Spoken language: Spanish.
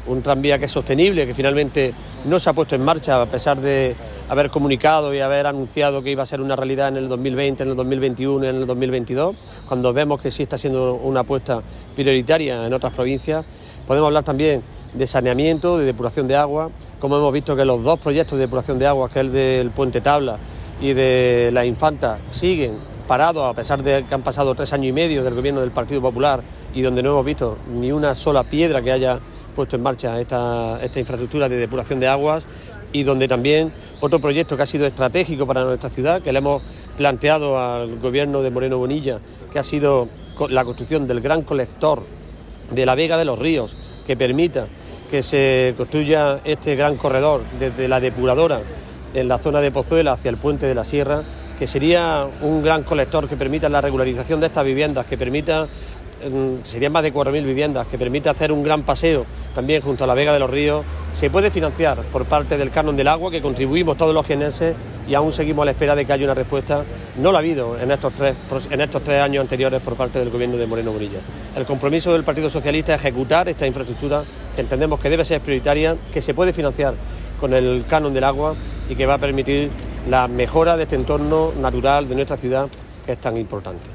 un tranvía que es sostenible, que finalmente no se ha puesto en marcha a pesar de haber comunicado y haber anunciado que iba a ser una realidad en el 2020, en el 2021 y en el 2022, cuando vemos que sí está siendo una apuesta prioritaria en otras provincias. Podemos hablar también de saneamiento, de depuración de agua, como hemos visto que los dos proyectos de depuración de agua, que es el del Puente Tabla y de La Infanta, siguen parados a pesar de que han pasado 3 años y medio del gobierno del Partido Popular y donde no hemos visto ni una sola piedra que haya puesto en marcha esta infraestructura de depuración de aguas, y donde también otro proyecto que ha sido estratégico para nuestra ciudad, que le hemos planteado al gobierno de Moreno Bonilla, que ha sido la construcción del gran colector de la Vega de los Ríos, que permita que se construya este gran corredor desde la depuradora en la zona de Pozuela hacia el puente de la Sierra, que sería un gran colector que permita la regularización de estas viviendas, que permita, serían más de 4.000 viviendas, que permita hacer un gran paseo también junto a la Vega de los Ríos. Se puede financiar por parte del canon del agua, que contribuimos todos los jienenses, y aún seguimos a la espera de que haya una respuesta. No la ha habido en estos tres años anteriores por parte del gobierno de Moreno Bonilla. El compromiso del Partido Socialista es ejecutar esta infraestructura, que entendemos que debe ser prioritaria, que se puede financiar con el canon del agua y que va a permitir la mejora de este entorno natural de nuestra ciudad, que es tan importante.